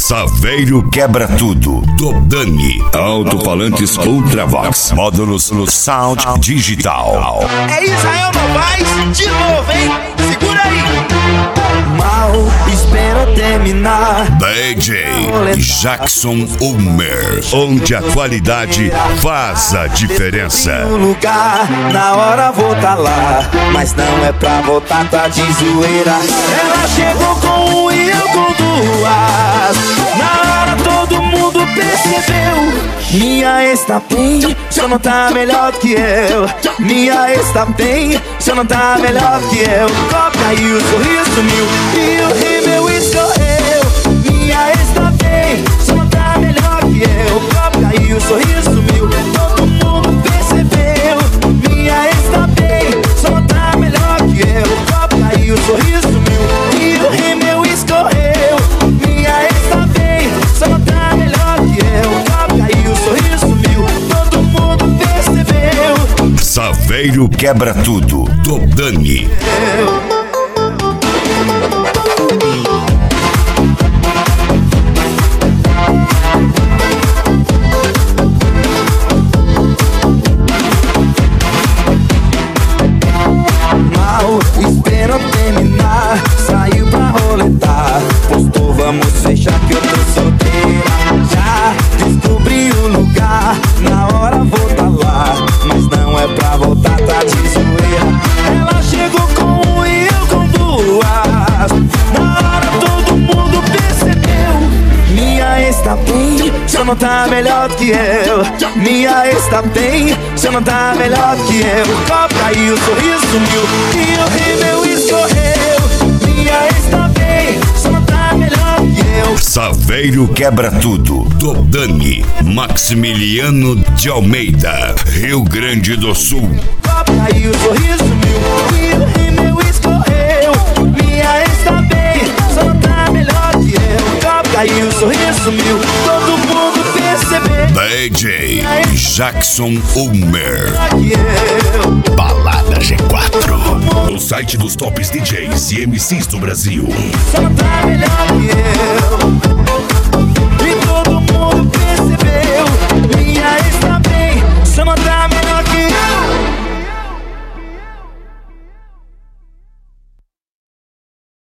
Saveiro quebra tudo, do Dani. Alto-falantes Ultravox. Módulos Sound Digital. É Israel Novaes de novo, hein? Segura aí. Mal espera terminar. DJ Jackson Ulmer, onde a qualidade faz a diferença. Um lugar, na hora vou tá lá, mas não é pra voltar, tá de zoeira. Ela chegou com um e eu com duas. Na hora todo mundo percebeu. Minha ex tá bem, só não tá melhor que eu. Minha ex tá bem, só não tá melhor que eu. Copa e o sorriso sumiu e o rímel escorreu. Minha ex tá bem, só não tá melhor que eu. Copa e o sorriso sumiu, todo mundo percebeu. Minha ex tá bem, só não tá melhor que eu. Copa e o sorriso sumiu e o rímel escorreu. Minha ex tá bem, só não tá melhor que eu. Copa e o sorriso sumiu, todo mundo percebeu. Saveiro quebra tudo, do Dani. Esperou terminar, saiu pra roletar. Postou, vamos fechar que eu tô solteira. Já descobri o lugar, na hora vou tá lá, mas não é pra voltar, tá de zoeira. Ela chegou com um e eu com duas. Na hora todo mundo percebeu. Minha ex tá bem, só não tá melhor que eu. Minha ex tá bem, só não tá melhor que eu. Copa caiu, o sorriso sumiu e o rímel escorreu. Minha ex tá bem, só não tá melhor que eu. Saveiro quebra tudo, do Dani. Maximiliano de Almeida, Rio Grande do Sul. Copa caiu, o sorriso sumiu e o rímel escorreu. Minha ex tá bem, só não tá melhor que eu. Copa caiu, o sorriso sumiu, todo mundo percebeu. DJ Jackson Ulmer. Yeah. Balada G4. O site dos tops DJs e MCs do Brasil. Só não tá melhor que eu.